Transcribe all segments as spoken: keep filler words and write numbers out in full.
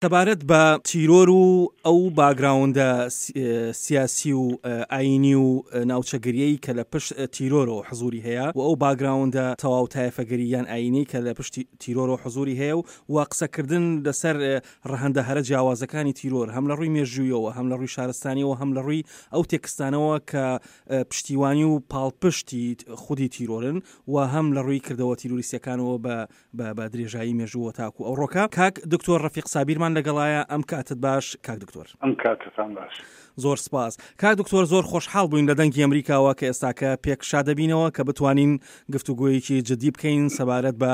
تەبارەت بە تیرۆر و ئەو باگراوندە سیاسی و ئاینی و ناوچەگریەی کە لە پشت تیرۆرەوە حزوری هەیە و ئەو باگراوندە تەواو تایەفەگەریان ئاینی کە لە پشت تیرۆرەوە حزوری هەیە و و قسەکردن لەسەر ڕەهەندە هەرە جیاوازەکانی تیرۆر هەم لە ڕووی مێژوویەوە هەم لە ڕووی شارستانیەوە هەم لە ڕووی ئەو تێکستانەوە کە پشتیوانی و پاڵپشتی خودی تیرۆرن و هەم لە ڕووی کردەوە تیرۆریستەکانەوە بە درێژایی مێژووە تاکو ئەو ڕۆکە. کاک دکتۆر ڕەفیق سابیرمان لەگەڵایە. ئەم کاتت باش کاک دکتۆر؟ ئەم کاتتان باش. زۆر سپاس. کاک دکتۆر زۆر خۆشحاڵ بووین لە دەنگی ئەمریکاوە کە ئێستاکە پێکشا دەبینەوە کە بتوانین گفتوگۆیەکی جدی بکەین سەبارەت بە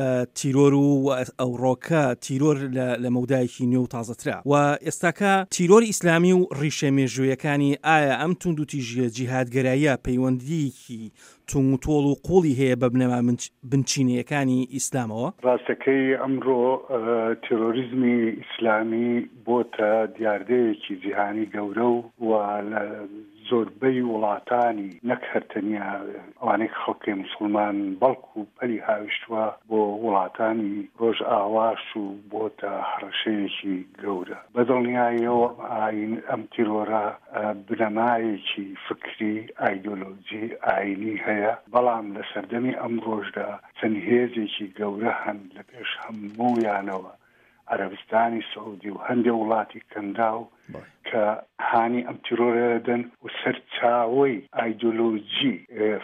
تیرۆر و ئەو ڕۆکە تیرۆر لە مەودایەکی نوێ و تازەترا و ئێستاکە تیرۆری ئیسلامی و ڕیشە مێژوویەکانی ئایا ئەم توند و تیژە جیهادگەراییە پەیوەندیکی تونگ و تۆڵ و قوڵی هەیە بە بنەما بنچینەکانی ئیسلامەوە؟ ڕاستەکەی ئەمڕۆ تیرۆریزمی ئیسلامی بۆتە دیاردەیەکی جیهانی گەورە و لە زۆربەی وڵاتانی نەک هەرتەنیا ئەوانەی خەڵکی موسڵمان بەڵکو و پەلی هاویشتووە بۆ وڵاتانی ڕۆژ ئاواش و بۆتە هەڕەشەیەکی گەورە. بەدڵنیاییەوە ئەم تیرۆرە بنەمایەکی فکری ئایدۆلۆجی ئاینی هەیە، بەڵام لە سەردەمی ئەم ڕۆژدا چەند هێزێکی گەورە هەن لە پێش هەموویانەوە عەرەبستانی سەعودی و هەندێک وڵاتی کەنداو کە هانی ئەم تیرۆرەدەن و سەرچاوەی ئایدۆلۆجی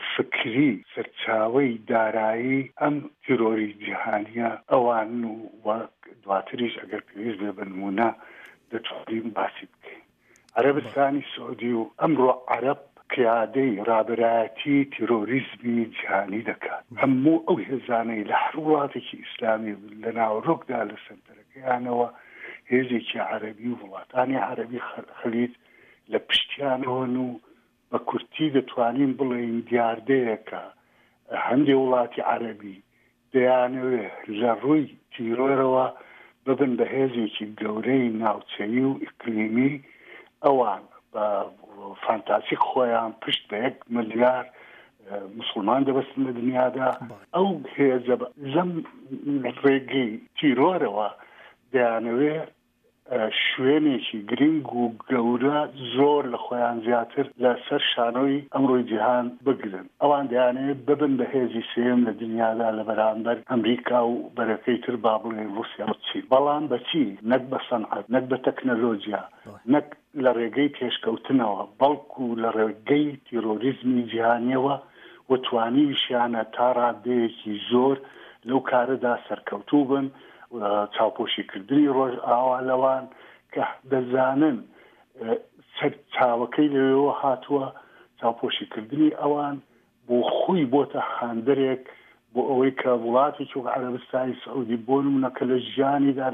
فکری سەرچاوەی دارایی ئەم تیرۆری جیهانیە ئەوان و دواتریش ئەگەر پێویست بێ بە نمونە دەتوانین باسی بکەین. عەرەبستانی سەعودی و ئەمڕۆ عەرەب قیادەی ڕابەرایەتی تیرۆریزمی جیهانی دەکات. هەموو ئەو هێزانەی لە هەر وڵاتێکی ئیسلامی لە ناوڕۆکدا لە سەنتەرەکەیانەوە هێزێکی عەرەبی و وڵاتانی عەرەبی خەلیج لە پشتیانەوەن و بە کورتی دەتوانین بڵێین دیاردەیەکە هەندێک وڵاتی عەرەبی دەیانەوێت لە ڕووی تیرۆرەوە ببن بە هێزێکی گەورەی ناوچەیی و ئیقلیمی ئەوان بە فانتاسیک خۆیان پشت بە یەک ملیار مسلمان دەبەستن لە دنیادا. ئەو هێزە لەم ڕێگەی تیرۆرەوە دەیانەوێت شوێنێکی گرنگ و گەورە زۆر لە خۆیان زیاتر لە سەر شانۆی ئەمڕۆی جیهان بگرن. ئەوان دەیانەوێت ببن بە هێزی سێم لە دنیادا لە بەرامبەر ئەمریکا و بەرەکەی تر با بڵێن رووسیا و چین. بەڵام بەچی؟ نەک بە سەنعەت، نەک بە تەکنەلۆجیا، نەک لە ڕێگەی پێشکەوتنەوە، بەڵکو لە ڕێگەی تیرۆریزمی جیهانیەوە و توانیویشیانە تا ڕادەیەکی زۆر لەو کارەدا سەرکەوتوو بن چاوپۆشیکردنی ڕۆژ ئاوا لەوان کە دەزانن سەرچاوەکەی لەوێەوە هاتووە. چاوپۆشیکردنی ئەوان بۆ خۆی بۆتە هاندەرێک بۆ ئەوەی کە وڵاتێکی وەک عەرەبستانی سەعودی بۆ نمونەکە لە ژیانیدا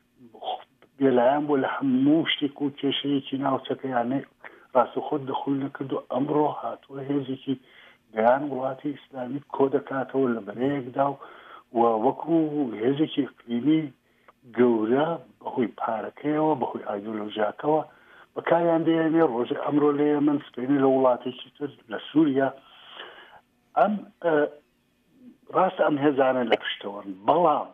بێلایەن بۆ لە هەموو شتێک و کێشەیەکی ناوچەکەیانەی ڕاستەخۆ دەخۆی نەکردو ئەمڕۆ هاتووە هێزێکی دەیان وڵاتی ئیسلامی کۆ دەکاتەوە لە بەرەیەکدا و وەکو هێزێکی ئیقلیمی گەورە بەهۆی پارەکەیەوە بەهۆی ئایدۆلۆژیاکەوە بەکاریان دەیانێ ڕۆژێ ئەمڕۆ لە یەمەن سپێنی لە وڵاتێکی تر لە سووریا. ئەم ڕاستە ئەم هێزانە لە پشتەوەن، بەڵام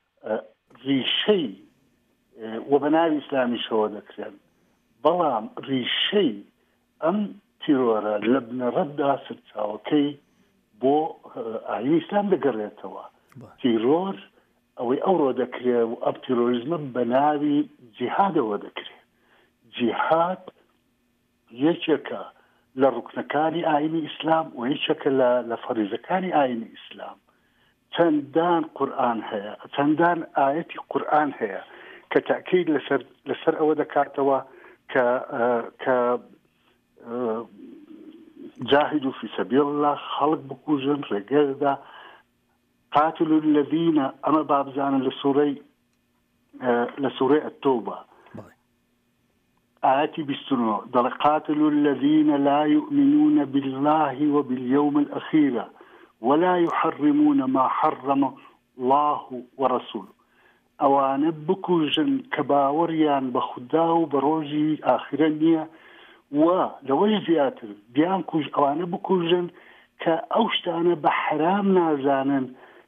ڕیشەی و بە ناوی ئیسلامیشەوە دەکرێن، بەڵام ڕیشەی ئەم تیرۆرە لە بنەڕەتدا سەرچاوەکەی بۆ ئاینی ئیسلام دەگەڕێتەوە. تیرۆر ئەوەی ئەوڕۆ دەکرێت و ئەم تیرۆریزمە بە ناوی جیهادەوە دەکرێت. جیهاد یەکێکە لە ڕوکنەکانی ئاینی ئیسلام و یەکێکە لە فەریزەکانی ئاینی ئیسلام. چەندان قورئان هەیە، چەندان ئاەتی قورئان هەیە کە تاکید لەسەر لەسەر ئەوە دەکاتەوە کە کە جاهدوا في سبيل الله خەڵک بکوژن ڕێگەدا. قاتلوا الذين أما بابزان لسوري لسوري التوبة آتي بالسنة دل قاتلوا الذين لا يؤمنون بالله وباليوم الأخير ولا يحرمون ما حرم الله ورسوله. أوان بكوجن كباوريان بخداو بروجي آخرانية ولو زياتر بيان كوج أوان بكوجن كأوشتانا بحرام نازانا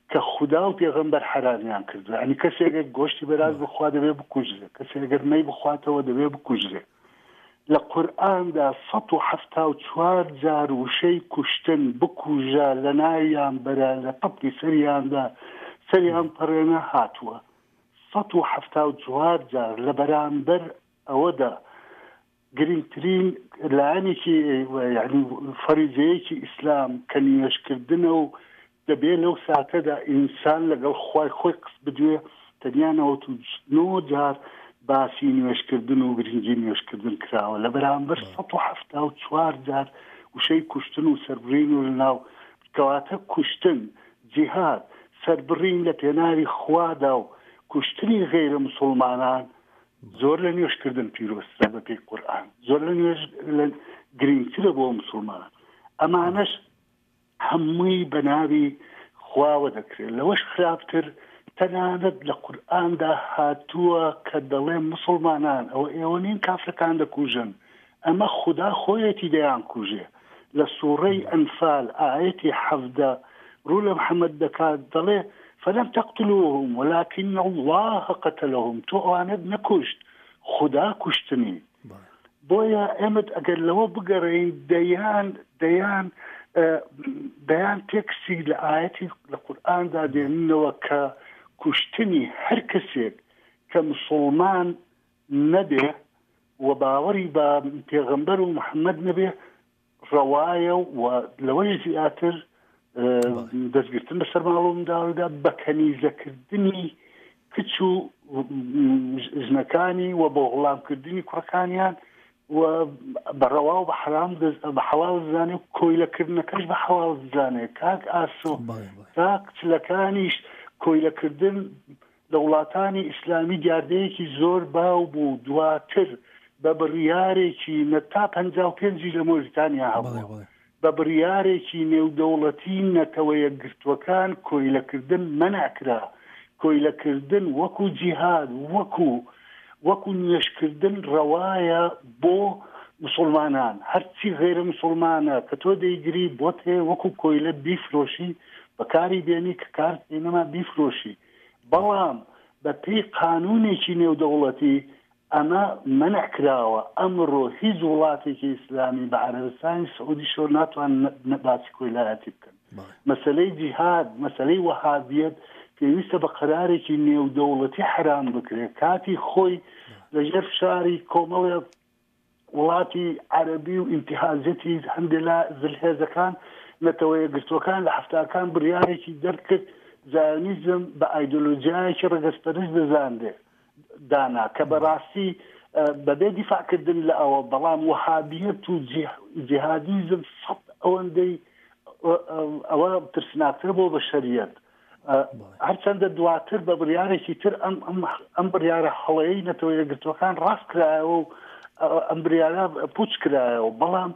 کە خوددا و پێغەمبەر حرامیان کردو. ئەنی کەسێک گۆشتی بەراز بخوا دەبێ بکوژرێ، کەسێگەر نەی بخواتەوە دەبێ بکوژرێ. لە قورئاندا سەد و حەفتا و چوار جار وشەی کوشتن بکوژە لە ناویان بەرە لە قەپی سەریاندا سەریان پەڕێنە هاتووە. سەد و حەفتا و چوار جار لە بەرامبەر ئەوەدا گرنگترین لایەنێکی یعنی فەریزەیەکی ئیسلام کە نوێژکردنە و دەبێت لەو ساتەدا ئینسان لەگەڵ خوای خۆی قس بدوێ تەنیا نەوەت و نۆ جار باسی نوێژکردن و گرنگی نوێژکردن کراوە لە بەرامبەر سەد و حەفتا و چوار جار وشەی کوشتن و سەربڕین و لەناو کەواتە کوشتن جیهاد سەربڕین لە پێناوی خوادا و کوشتنی غیرە مسلمانان زۆر لە نوێژکردن پیرۆسترا بە پێی قورئان، زۆر لە نوێژ گرنگترە بۆ مسلمانان. ئەمانەش هەمووی بە ناوی خواوە دەکرێت. لەوەش خراپتر تەنانەت لە قورئاندا هاتووە کە دەڵێ مسلمانان ئەوە ئێوە نین کافرەکان دەکوژن، ئەمە خوددا خۆیەتی دەیان کوژێ. لە سوورەی ئەنفال ئاەتی حەفدە ڕوو لە محەممەد دەکات دەڵێ فلم تقتلوهم ولكن الله قتلهم، تو ئەوانت نەکوشت خوددا کوشتنی. بۆیە ئێمە ئەگەر لەوە بگەڕین دەیان دەیان دەیان تێکسی لە ئاەتی لە قورئاندا دێننەوە کە کوشتنی هەر کەسێک کە مسلمان نەبێ و باوەری بە پێغەمبەر و محەممەد نەبێ ڕەوایە و لەوەی زیاتر دەستگرتن بەسەر ماڵ و منداڵدا بە کەنیزەکردنی کچ و ژنەکانی و بۆ غڵامکردنی کوڕەکانیان و بەڕەوا و بە حرام بە حەواڵ زانێ و کۆیلەکردنەکەش بە حەواڵ زانێ. کاک ئاسۆ تا کچلەکانیش کۆیلەکردن لە وڵاتانی ئیسلامی دیاردەیەکی زۆر باو بوو. دواتر بە بڕیارێکی نەتا پەنجا و پێنجی لە مۆریتانیا هەبوو بە بڕیارێکی نێودەوڵەتی نەتەوە یەکگرتووەکان کۆیلەکردن مەنعکرا. کۆیلەکردن وەکو جیهاد وەکو وەکو نوێژکردن ڕەوایە بۆ مسلمانان. هەرچی غیرە مسلمانە کە تۆ دەیگری بۆ تێ وەکو کۆیلە بیفرۆشی بەکاری بێنی کە کارت بێنەما بیفرۆشی. بەڵام بە پێی قانونێکی نێودەوڵەتی ئەمە منع کراوە. ئەمڕۆ هیچ وڵاتێکی ئیسلامی بە عەرەبستانی سعودی شۆ ناتوان باسی کۆیلایەتی بکەن. مەسەلەی جیهاد مەسەلەی وەهابیەت پێویستە بە قەرارێکی نێودەوڵەتی حرام بکرێت. کاتی خۆی لەژێر فشاری کۆمەڵێ وڵاتی عەرەبی و ئینتیهازەتی هەندێک لە زلهێزەکان نەتەوە یەکگرتووەکان لە حەفتاکان بڕیارێکی دەرکرد زایۆنیزم بە ئایدۆلۆژیایەکی ڕەگەزپەرست دەزاندێ دانا کە بەڕاستی بەبێ دیفاعکردن لە ئەوە، بەڵام وەهابیەت و جیهادیزم سەد ئەوەندەی ئەوە ترسناکتر بۆ بەشەریەت. هەرچەندە دواتر بە بڕیارێکی تر ئەم بڕیارە هەڵەیەی نەتەوە یەکگرتووەکان ڕاست کرایەوە و ئەم بڕیارە پوچ کرایەوە، بەڵام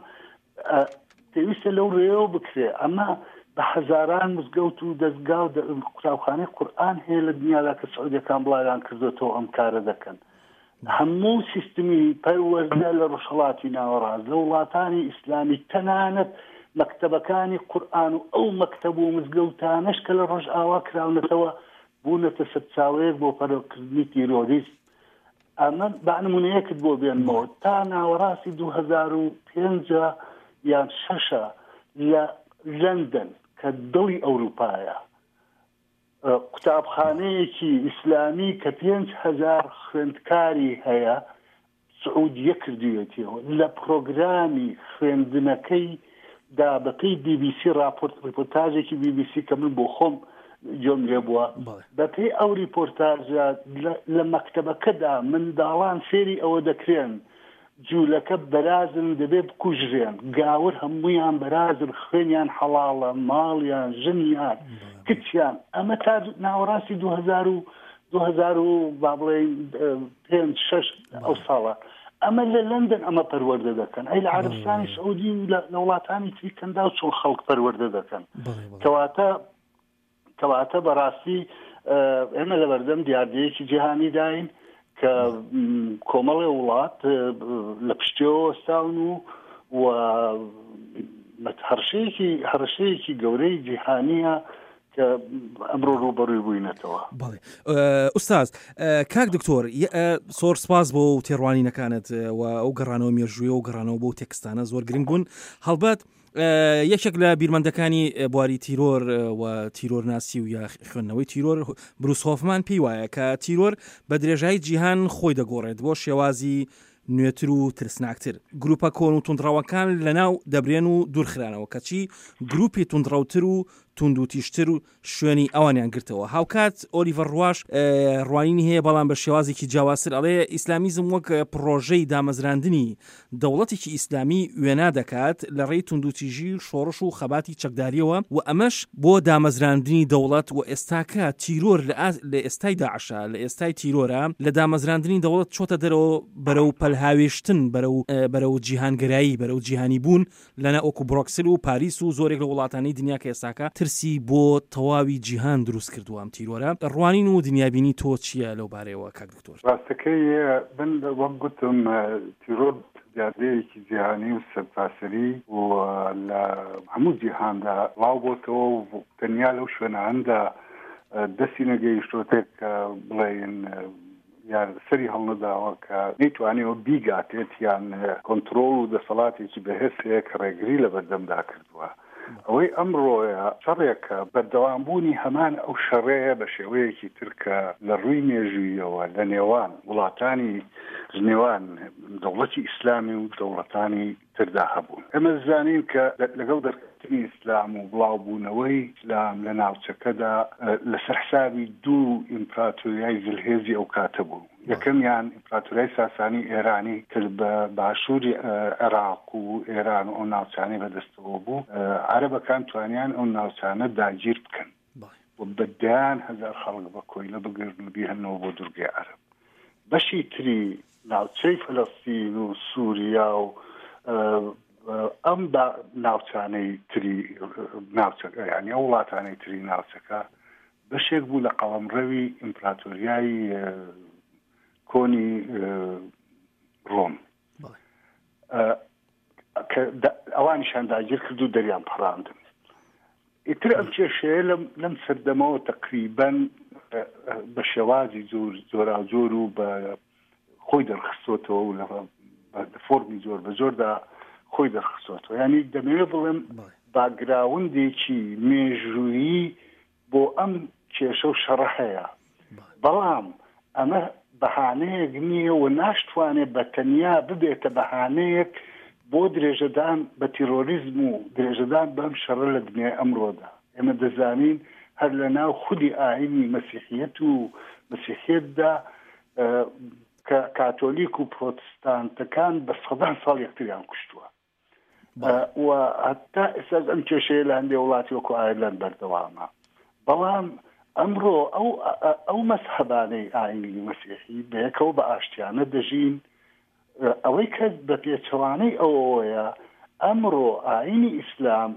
پێویستە لەو ڕێەوە بکرێ. ئەمە بە حەزاران مزگەوت و دەستگا و قوتابخانەی قورئان هەیە لە دنیادا کە سعودیەکان بڵاویان کردوێتەوە ئەم کارە دەکەن. هەموو سیستمی پەروەردە لە ڕۆژهەڵاتی ناوەڕاست لە وڵاتانی ئیسلامی تەنانەت مەکتەبەکانی قورئان و ئەو مەکتەب و مزگەوتانەش کە لە ڕۆژ ئاوا کراونەتەوە بوونەتە سەرچاوەیەک بۆ پەرۆکردنی تیرۆریست. ئەمە بەنمونەیەکت بۆ بێنمەوە تا ناوەڕاستی دوو هەزار و پێنج یان شەشە لە لەندەن کە دڵی ئەوروپایە قوتابخانەیەکی ئیسلامی کە پێنج هەزار خوێندکاری هەیە سعودیە کردوێتەوە لە پرۆگرامی خوێندنەکەی دا بەپێی بی بی سی راپۆرت ریپۆرتاژێکی بی بی سی کە من بۆ خۆم جۆم لێ بووە بەپێی ئەو ریپۆرتاژە لە مەکتەبەکەدا منداڵان فێری ئەوە دەکرێن جوولەکە بەرازن دەبێ بکوژرێن، گاور هەموویان بەرازن، خوێنیان حەڵاڵە، ماڵیان ژنیان کچیان. ئەمە تا ناوەڕاستی دوو هەزار و با بڵێین پێنج شەش ئەو ساڵە. ئەمە لە لەندەن ئەمە پەروەردە دەکەن، ئەی لە عەرەبستانی سعودی و لە وڵاتانی تری کەندا و چۆن خەڵک پەروەردە دەکەن. کەواتە کەواتە بەڕاستی ئێمە لە بەردەم دیاردەیەکی جیهانی داین کە کۆمەڵی وڵات لە پشتیەوە وەستاون و هەرشەیەکی هەرشەیەکی گەورەی جیهانیە کە ئەمڕۆ ڕوبەڕووی بووینەتەوە. بەڵێ ئوستاز کاک دکتۆر سۆر سپاس بۆ و تێڕوانینەکانت و ئەو گەڕانەوە مێژوویە و گەڕانەوە بۆ تێکستانە زۆر گرنگ بوون. هەڵبەت یەکێک لە بیرمەندەکانی بواری تیرۆر و تیرۆر ناسی و یا خوێندنەوەی تیرۆر بروس هۆفمان پێی وایە کە تیرۆر بە درێژایی جیهان خۆی دەگۆڕێت بۆ شێوازی نوێتر و ترسناکتر. گروپە کۆن و توندڕەوەکان لەناو دەبرێن و دوورخرانەوە کەچی گروپی توندڕەوتر و تونند و تیشتر و شوێنی ئەوانیان گرتەوە. هاوکات ئۆلیڤەر ڕواش ڕوانینی هەیە بەڵام بە شێوازێکی جیاوازتر ئەڵێ ئیسلامیزم وەک پرۆژەی دامەزراندنی دەوڵەتێکی ئیسلامی وێنا دەکات لە ڕێی تونند و تیژی و شۆڕش و خەباتی چەکداریەوە و ئەمەش بۆ دامەزراندنی دەوڵەت و ئێستاکە تیرۆر لە ئێستای داعشە لە ئێستای تیرۆرە لە دامەزراندنی دەوڵەت چۆتە دەرەوە بەرەو پەلهاوێشتن بەرەو جیهانگەرایی بەرەو جیهانی بوون لەنە ئۆکو بڕۆکسل و پاریس و زۆرێک لە وڵاتانی دنیا کە ئێستاکە ترسی بۆ تەواوی جیهان دروست کردووە ئەم تیرۆرە. ڕوانین و دنیابینی تۆ چییە لەو بارەیەوە کاک دکتۆر؟ ڕاستەکەی من وەک گوتم تیرۆر دیاردەیەکی جیهانی و سەرتاسەری و لە هەموو جیهاندا ڵاو بۆتەوە و تەنیا لەو شوێناندا دەستی نەگەیشتۆتێک کە بڵێن یان سەری هەڵنەداوە کە نەیتوانێەوە بیگاتێت یان کۆنتڕۆڵ و دەسەڵاتێکی بەهێز هەیە کە ڕێگری لە بەردەمدا کردووە. ئەوەی ئەمڕۆیە شەڕێکە بەردەوامبوونی هەمان ئەو شەڕەیە بە شێوەیەکی ترکە لە ڕووی مێژوویەوە لە نێوان وڵاتانی نێوان دەوڵەتی ئیسلامی و دەوڵەتانی تردا هەبوون. ئەمە زانین کە لەگەڵ دەرکەوتنی ئیسلام و بڵاوبوونەوەی ئیسلام لە ناوچەکەدا لەسەر حسابی دوو ئیمپراتۆریای زلهێزی ئەو کاتە بوو. یەکەمیان ئیمپراتۆریای ساسانی ئێرانی کە بە باشووری عێراق و ئێران و ئەو ناوچانەی بەدەستەوە بوو عەرەبەکان توانیان ئەو ناوچانە داگیر بکەن و بەدەیان هەزار خەڵک بە کۆیلە بگرن و بیهێنەوە بۆ دوورگەی عەرەب. بەشی تری ناوچەی فەلەستین و سووریا و ئەم ناوچانەی تری ناوچەکە یعنی ئەو وڵاتانەی تری ناوچەکە بەشێک بوو لە قەڵەمڕەوی ئیمپراتۆریای کۆنی ڕۆم کە ئەوانیشان داگیر کرد و دەریان پەڕاندن. ئیتر ئەم کێشەیە لەم سەردەمەوە تەقریبەن بە شێوازی زۆراجۆر و بە خۆی دەرخستۆتەوە و لە فۆرمی زۆر بە زۆردا خۆی دەرخستۆتەوە. یعنی دەمەوێت بڵێم باگراوندێکی مێژوویی بۆ ئەم کێشە و شەڕە هەیە، بەڵام ئەمە بەهانەیەک نییە و ناشتوانێت بە تەنیا ببێتە بەهانەیەک بۆ درێژەدان بە تیرۆریزم و درێژەدان بەم شەڕە لە دنیای ئەمڕۆدا. ئێمە دەزانین هەر لە ناو خودی ئاینی مەسیحیەت و مەسیحیەتدا کە کاتۆلیک و پرۆتستانتەکان بە سەدان ساڵ یەکتریان کوشتووە و هەتا ئێستا ئەم کێشەیە لە هەندێک وڵاتی وەکو ئایرلەند بەردەوامە. بەڵام ئەمڕۆ ئەو ئەو مەسحەبانەی ئاینی مەسیحی بەیەکەوە بە ئاشتیانە دەژین. ئەوەی کە بە پێچەوانەی ئەوەیە ئەمڕۆ ئاینی ئیسلام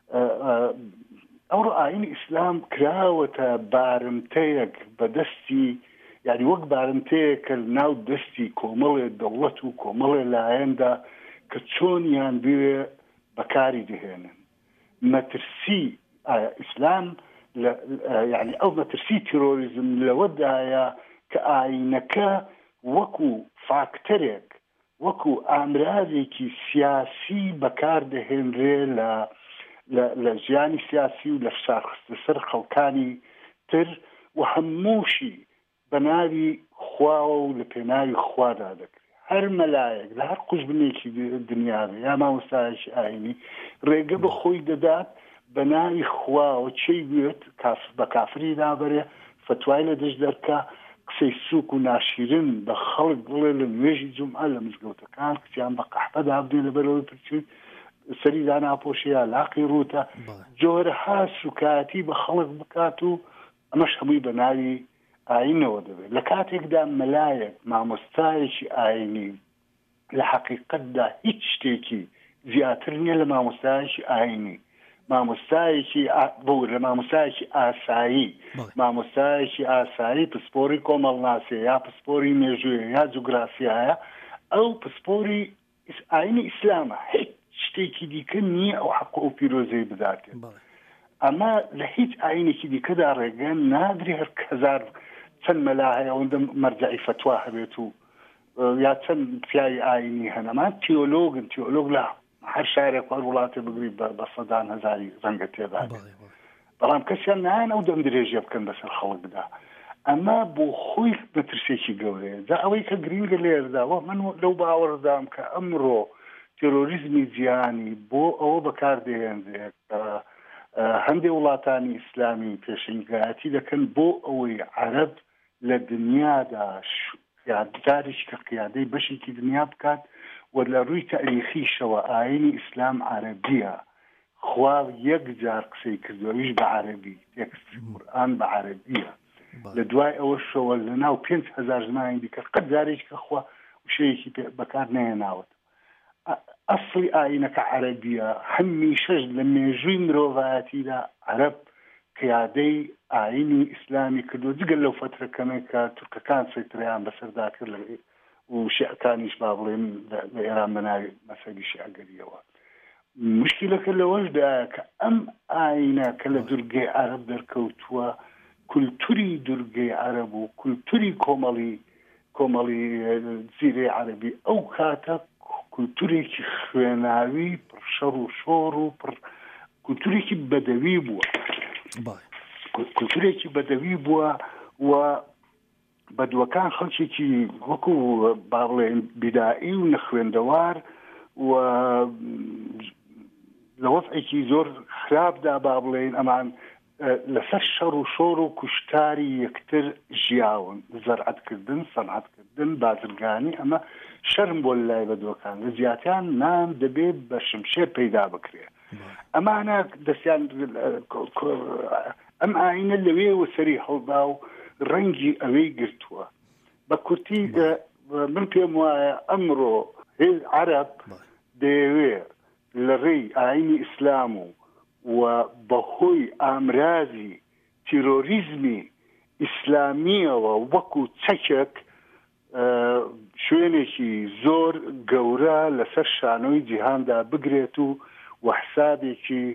ئەوڕۆ ئاینی ئیسلام کراوەتە بارمتەیەک بەدەستی یعنی وەک بارمتەیە کە ناو دەستی کۆمەڵێ دەوڵەت و کۆمەڵێ لایەندا کە چۆنیان بوێ بەکاری دەهێنن. مەترسی ئیسلام یعنی ئەو مەترسی تیرۆریزم لەوەدایە کە ئاینەکە وەکو فاکتەرێک وەکو ئامرازێکی سیاسی بەکاردەهێنرێ لە لە ژیانی سیاسی و لە فشارخستە سەر خەڵکانی تر و هەمووشی بە ناوی خواوە و لە پێناوی خوادا دەکرێت. هەر مەلایەک لە هەر قوشبنێکی دنیاوێ یا مامۆستایەکی ئاینی ڕێگە بە خۆی دەدات بە ناوی خواوە چی بێت بە کافری نابەرێ فتوای لە دەست دەرکە قسەی سووک و ناشیرن بە خەڵک بڵێ لە نوێژی جومعە لە مزگەوتەکان کچیان بە قەحبەدا بدێ لەبەرەوەی پرچوون سەری داناپۆشیە لاقی ڕوتە جۆرەها سوکاتی بە خەڵک بکات و ئەمەش هەمووی بە ناوی ئاینەوە دەبێت. لە کاتێکدا مەلایەک مامۆستایەکی ئاینی لە حەقیقەتدا هیچ شتێکی زیاتر نییە لە مامۆستایەکی ئاینی، مامۆستایەکی بۆ لە مامۆستایەکی ئاسایی مامۆستایەکی ئاسایی پسپۆری کۆمەڵناسیە یا پسپۆری مێژوویە یا جوگرافیایە ئەو پسپۆری ئاینی ئیسلامە هیچ شتێکی دیکە نییە ئەو حەق و پیرۆزەی بداتێت. ئەمە لە هیچ ئاینێکی دیکەدا ڕێگەن نادرێ هەر هەزار چەند مەلا هەیە ئەوەندە مەرجعی فتوا هەبێت و یا چەند پیاوی ئاینی هەنەمان تیۆلۆگن تیۆلۆگ لە هەر شارێک هەر وڵاتێ بگری بە سەدان هەزاری ڕەنگە تێدا بەڵام کەسیان نایەن ئەو دەم درێژە بکەن بەسەر خەڵکدا. ئەمە بۆ خۆی مەترسێکی گەورەیە. جا ئەوەی کە گرینگە لێرەداوە من لەو باوەڕدام کە ئەمڕۆ تێرۆریزمی جیهانی بۆ ئەوە بەکاردێنرێت هەندێک وڵاتانی ئیسلامی پێشنگایەتی دەکەن بۆ ئەوەی عەرەب لە دنیادا قیادەدارێکی کە قیادەی بەشێکی دنیا بکات و لە ڕووی تاریخیشەوە ئاینی ئیسلام عەرەبیە. خوا یەک جار قسەی کردوویش بە عەرەبی، تێکست قورئان بە عەرەبیە. لە دوای ئەوە شەوە لە ناو پێنج هەزار زمانی دیکە قەت جارێکی کە خوا وشەیەکی بەکار نەهێناوە. ئەسڵی ئاینەکە عەرەبیە. هەمیشەش لە مێژووی مرۆڤایەتیدا عەرەب قیادەی ئاینی ئیسلامی کردو، جگەل لەو فترەکەمە کە تورکەکان سەیترەیان بەسەردا کرد و شیعەکانیش با بڵێن لە ئێران بەناوی مەسەبی شیعەگەریەوە. مشکلەکە لەوەشدایە کە ئەم ئاینە کە لە دورگەی عەرەب دەرکەوتووە کولتوری دورگەی عەرەب و کولتوری کۆمەڵی کۆمەڵی جزیرەی عەرەبی ئەو کاتە کولتورێکی خوێناوی پڕ شەڕ و شۆڕ و پڕ کولتورێکی بەدەوی بووە کولتورێکی بەدەوی بووە و بەدوەکان خەڵکێکی وەکو با بڵێن بیدائی و نەخوێندەوار و لە وەضعێکی زۆر خراپدا با بڵێن ئەمان لەسەر شەڕ و شۆڕ و کوشتاری یەکتر ژیاون، زەرعەتکردن، سەنعەتکردن، بازرگانی. ئەمە شەرم بۆ لای بەدوەکان لە زیاتیان نام دەبێت بە شمشێر پەیدا بکرێ. ئەمانە دەستیان ئەم ئاینە لەوێوە سەری هەڵدا و ڕەنگی ئەوەی گرتووە. بە کورتی من پێم وایە ئەمڕۆ عەرەب دەیەوێت لە ڕێی ئاینی ئیسلام و و بەهۆی ئامرازی تیرۆریزمی ئیسلامیەوە وەکو چەکێک شوێنێکی زۆر گەورە لەسەر شانۆی جیهاندا بگرێت و وەحسابێکی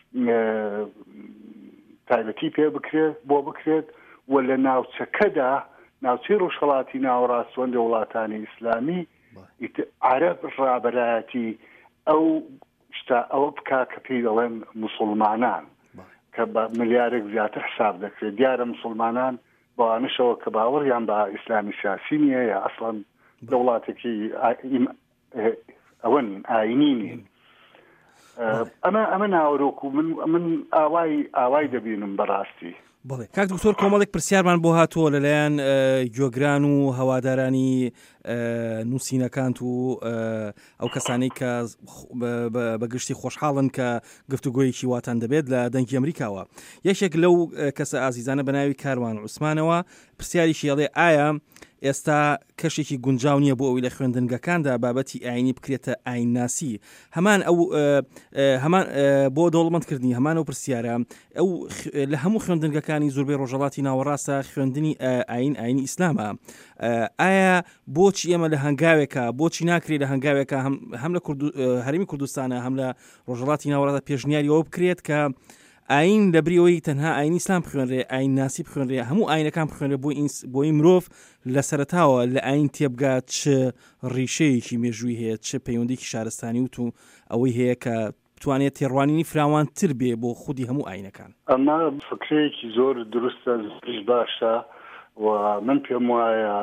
تایبەتی پێ بکرێت بۆ بکرێت و لە ناوچەکەدا ناوچەی ڕۆژهەڵاتی ناوەڕاستوەندە وڵاتانی ئیسلامی عەرەب ڕابەرایەتی ئەو شتا ئەوە بکا کە پێی دەڵێن موسڵمانان کە بە ملیارێک زیاتر حساب دەکرێت. دیارە موسڵمانان بەوانشەوە کە باوەڕیان بە ئیسلامی سیاسی نییە یا ئەسڵەن لە وڵاتێکی ئەوە نین ئاینی نین. ئەمە ئەمە ناوەڕۆک و من ئاوای ئاوای دەبینم بەڕاستی. بڵێ کاک دکتۆر کۆمەڵێک پرسیارمان بۆ هاتووە لەلایەن گوێگران و هەوادارانی نووسینەکانت و ئەو کەسانەی کە بەگشتی خۆشحاڵن کە گفتوگۆیەکی واتان دەبێت لە دەنگی ئەمریکاوە. یەکێک لەو کەسە ئازیزانە بە ناوی کاروان عوسمانەوە پرسیاریشی هەڵێ ئایا ئێستا کەشێکی گونجاو نییە بۆ ئەوی لە خوێندنگەکاندا بابەتی ئاینی بکرێتە ئاینناسی. هەمان ئەو هەمان بۆ دەوڵەمەندکردنی هەمان ئەو پرسیارە ئەو لە هەموو خوێندنگەکانی زۆربەی ڕۆژهەڵاتی ناوەڕاستە خوێندنی ئاین ئاینی ئیسلامە. ئایا بۆچی ئێمە لە هەنگاوێکە بۆچی ناکرێت لە هەنگاوێکە هەم لە هەرێمی کوردستانە هەم لە ڕۆژهەڵاتی ناوەڕاستە پێشنیاریەوە بکرێت کە ئاین لە بریەوەی تەنها ئاینی ئیسلام بخوێنرێ ئاین ناسی بخوێنرێ هەموو ئاینەکان بخوێنرێ بۆی مرۆڤ لە سەرەتاوە لە ئاین تێبگات چ ڕیشەیەکی مێژووی هەیە چ پەیوەندێکی شارستانی وت و ئەوەی هەیە کە بتوانێت تێڕوانینی فراوانتر بێ بۆ خودی هەموو ئاینەکان. ئەمە فکرەیەکی زۆر دروستە زۆریش باشە و من پێم وایە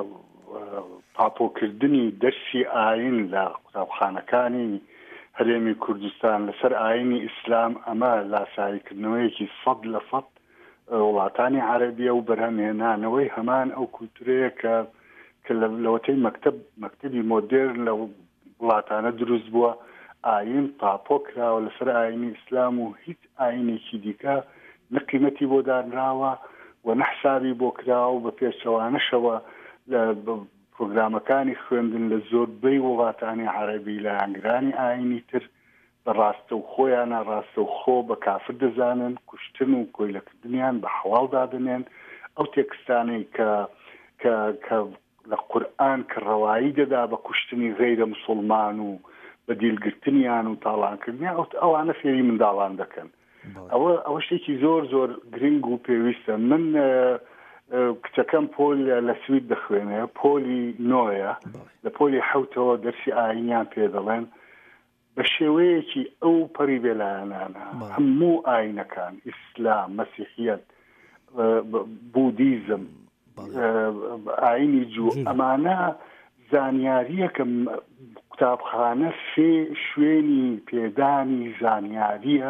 پاپۆکردنی دەرسی ئاین لە قوتابخانەکانی هەرێمی کوردستان لەسەر ئاینی ئیسلام ئەمە لاساییکردنەوەیەکی سەد لە سەد وڵاتانی عەرەبیە و بەرهەمهێنانەوەی هەمان ئەو کولتورەیە کە کە لەوەتەی مەکتەب مەکتەبی مۆدێرن لە وڵاتانە دروست بووە ئاین پاپۆ کراوە لەسەر ئاینی ئیسلام و هیچ ئاینێکی دیکە نە قیمەتی بۆ دانراوە و نە حسابی بۆ کراوە و بە پێچەوانەشەوە لە پرۆگرامەکانی خوێندن لە زۆربەی وڵاتانی عەرەبی لە ئەنگرانی ئاینی تر بەڕاستە و خۆیانە ڕاستە و خۆ بە کافر دەزانن کوشتن و کۆیلەکردنیان بە حەواڵ دادنێن. ئەو تێکستانەی کە کە کە لە قورئان کە ڕەوایی دەدا بە کوشتنی غەیرە موسڵمان و بە دیلگرتنیان و تاڵانکردنیان ئەوانە فێری منداڵان دەکەن. ئەوە ئەوە شتێکی زۆر زۆر گرنگ و پێویستە. من کچەکەم پۆل لە سوید دەخوێنێ، پۆلی نۆیە، لە پۆلی حوتەوە دەرسی ئاینیان پێ دەڵێن بە شێوەیەکی ئەو پەڕی بێلایەنانە هەموو ئاینەکان، ئیسلام، مەسیحیەت، بودیزم، ئاینی جوو، ئەمانە زانیاریەکە قوتابخانە شوێنی پێدانی زانیاریە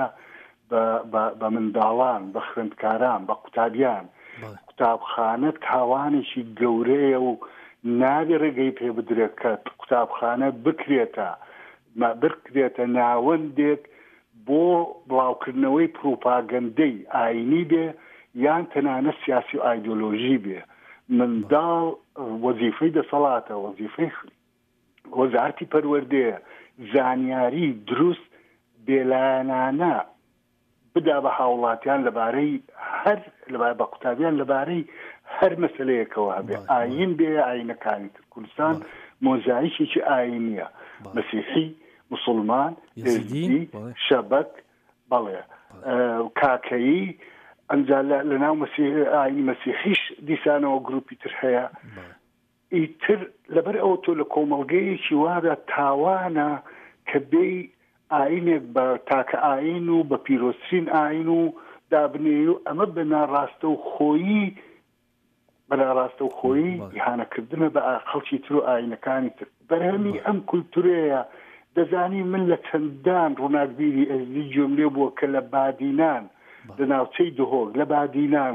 بە منداڵان، بە خوێندکاران، بە قوتابیان. قوتابخانە تاوانێکی گەورەیە و نابێ ڕێگەی پێ بدرێت کە قوتابخانە بکرێتە بکرێتە ناوەندێک بۆ بڵاوکردنەوەی پروپاگەندەی ئاینی بێ یان تەنانە سیاسی و ئایدۆلۆژی بێ. منداڵ وەزیفەی دەسەڵاتە، وەزیفەی وەزارەتی پەروەردەیە زانیاری دروست بێلایەنانە بدا بە هاوڵاتیان لەبارەی هەر بە قوتابیان لەبارەی هەر مەسەلەیەکەوە بێ. ئاین بێ، ئاینەکانی تر کوردستان مۆزاییکێکی ئاینیە، مەسیحی، موسڵمان، یەزیدی، شەبەک، بەڵێ کاکەیی، ئەنجا لەناو ئاینی مەسیحیش دیسانەوە گروپی تر هەیە. ئیتر لەبەر ئەوە تۆ لە کۆمەڵگەیەکی وادە تاوانە کە بێ ئاینێک بە تاکە ئاین و بە پیرۆسترین ئاین و دابنێ و ئەمە بە ناڕاستە و خۆیی بە ناڕاستە و خۆیی ئیهانەکردنە بە خەڵکی تر و ئاینەکانی تر. بەرهەمی ئەم کولتورەیە دەزانی من لە چەندان ڕووناکبیری ئەزدی گوێم لێ بووە کە لە بادینان لە ناوچەی دهۆک لە بادینان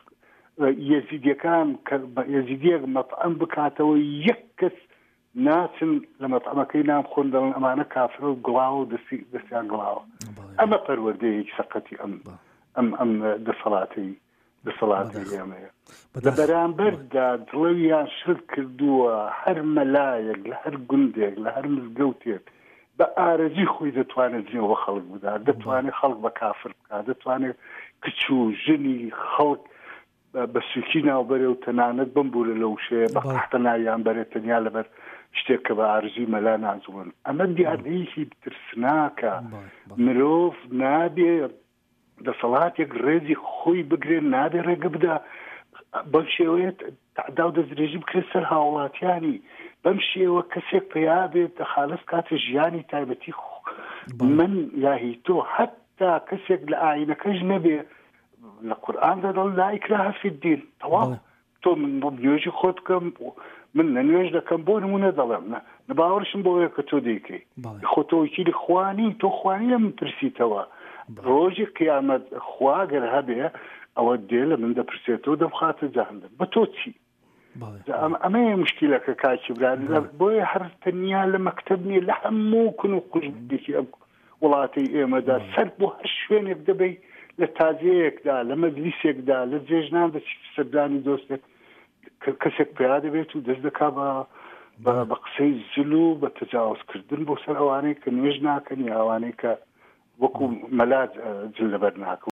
یەزیدیەکان یەزیدیەک مەطعەم بکاتەوە یەک کەس ناچن لە مەطعەمەکەی نام خۆن دەڵێن ئەمانە کافرە و گڵاوە و دەستیان گڵاوە. ئەمە پەروەردەیەکی سەقەتی ئەم ئەم ئەم دەسەڵاتی دەسەڵاتی ئێمەیە. لە بەرامبەردا دڵەویان شرک کردووە هەر مەلایەک لە هەر گوندێک لە هەر مزگەوتێک بە ئارەزی خۆی دەتوانێت جێوە خەڵک بدات، دەتوانێت خەڵک بە کافر بکات، دەتوانێت کچ و ژنی خەڵک بە سوکی ناوبەرێ و تەنانەت بمبورە لەو شەیە بە قەحتە ناویان بەرێت تەنیا لەبەر شتێک کە بە ئارزوی مەلا نازوون. ئەمە دیاردەیەکی بترسناکە. مرۆڤ نابێ دەسەڵاتێک ڕێزی خۆی بگرێن، نابێ ڕێگە بدا بەم شێوەیە تعدا و دەستدرێژی بکرێت سەر هاوڵاتیانی. بەم شێوە کەسێک پێیا بێت دەخالەس کاتە ژیانی تایبەتی من یاهی تۆ حتا کەسێک لە ئاینەکەش نەبێ. لە قورئان دەڵێ لا ئیکراهە فی الدین. تەواو تۆ من بۆ نوێژی خۆت بکەم، من نەنوێژ دەکەم بۆ نمونە دەڵێم نەباوەڕشم بۆیە کە تۆ دەیکەی خۆ تۆ وەکیلی خوانی، تۆ خوانی لە من پرسیتەوە. ڕۆژی قیامەت خوا گەر هەبێ ئەوە دێ لە من دەپرسێتەوە دەبخاتە جەهەنەم. بە تۆ چی؟ ئەمەیە مشکلەکە کاکی بران. بۆیە هەر تەنیا لە مەکتەب نیە، لە هەموو کون و قوژێکی ئەم وڵاتی ئێمەدا سەر بۆ هەر شوێنێک دەبەی، لە تازەیەکدا، لە مەجلیسێکدا، لە جێژنان دەچی سەردانی دۆستێک کەسێک پێیا دەبێت و دەست دەکا بە قسەی زل و بە تەجاوزکردن بۆ سەر ئەوانەی کە نوێژ ناکەن یا ئەوانەی کە وەکو مەلاج جل لەبەر ناکەن.